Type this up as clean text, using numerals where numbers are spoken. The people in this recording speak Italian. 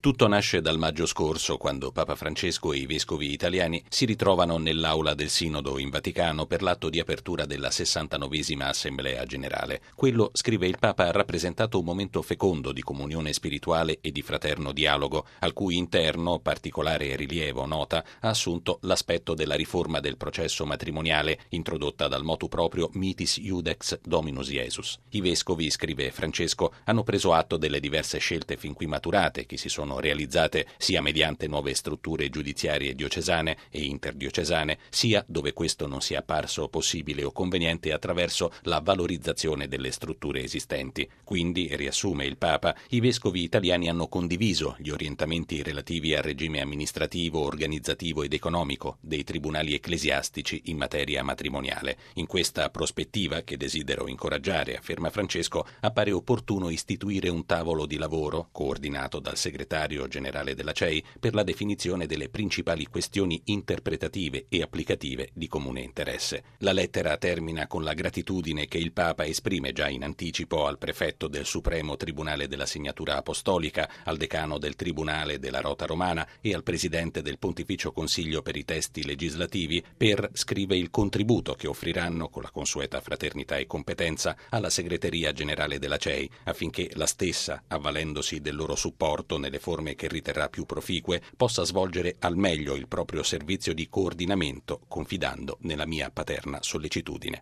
Tutto nasce dal maggio scorso, quando Papa Francesco e i vescovi italiani si ritrovano nell'aula del Sinodo in Vaticano per l'atto di apertura della 69esima Assemblea Generale. Quello, scrive il Papa, ha rappresentato un momento fecondo di comunione spirituale e di fraterno dialogo, al cui interno particolare rilievo, nota, ha assunto l'aspetto della riforma del processo matrimoniale, introdotta dal motu proprio Mitis Iudex Dominus Iesus. I vescovi, scrive Francesco, hanno preso atto delle diverse scelte fin qui maturate che si sono realizzate sia mediante nuove strutture giudiziarie diocesane e interdiocesane, sia, dove questo non sia apparso possibile o conveniente, attraverso la valorizzazione delle strutture esistenti. Quindi, riassume il Papa, i vescovi italiani hanno condiviso gli orientamenti relativi al regime amministrativo, organizzativo ed economico dei tribunali ecclesiastici in materia matrimoniale. In questa prospettiva, che desidero incoraggiare, afferma Francesco, appare opportuno istituire un tavolo di lavoro coordinato dal segretario generale della CEI per la definizione delle principali questioni interpretative e applicative di comune interesse. La lettera termina con la gratitudine che il Papa esprime già in anticipo al prefetto del Supremo Tribunale della Segnatura Apostolica, al decano del Tribunale della Rota Romana e al presidente del Pontificio Consiglio per i testi legislativi per, scrive, il contributo che offriranno con la consueta fraternità e competenza alla segreteria generale della CEI, affinché la stessa, avvalendosi del loro supporto nelle forme che riterrà più proficue, possa svolgere al meglio il proprio servizio di coordinamento, confidando nella mia paterna sollecitudine.